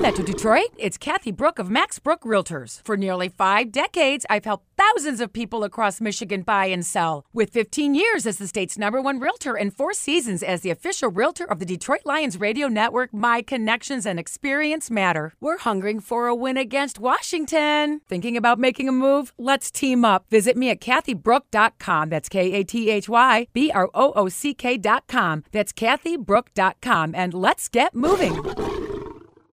Metro Detroit, it's Kathy Brook of Max Brook Realtors. For nearly 5 decades, I've helped thousands of people across Michigan buy and sell. With 15 years as the state's #1 realtor and 4 seasons as the official realtor of the Detroit Lions radio network, my connections and experience matter. We're hungering for a win against Washington. Thinking about making a move? Let's team up. Visit me at kathybrook.com. That's KATHYBROOCK.com. That's kathybrook.com. And let's get moving.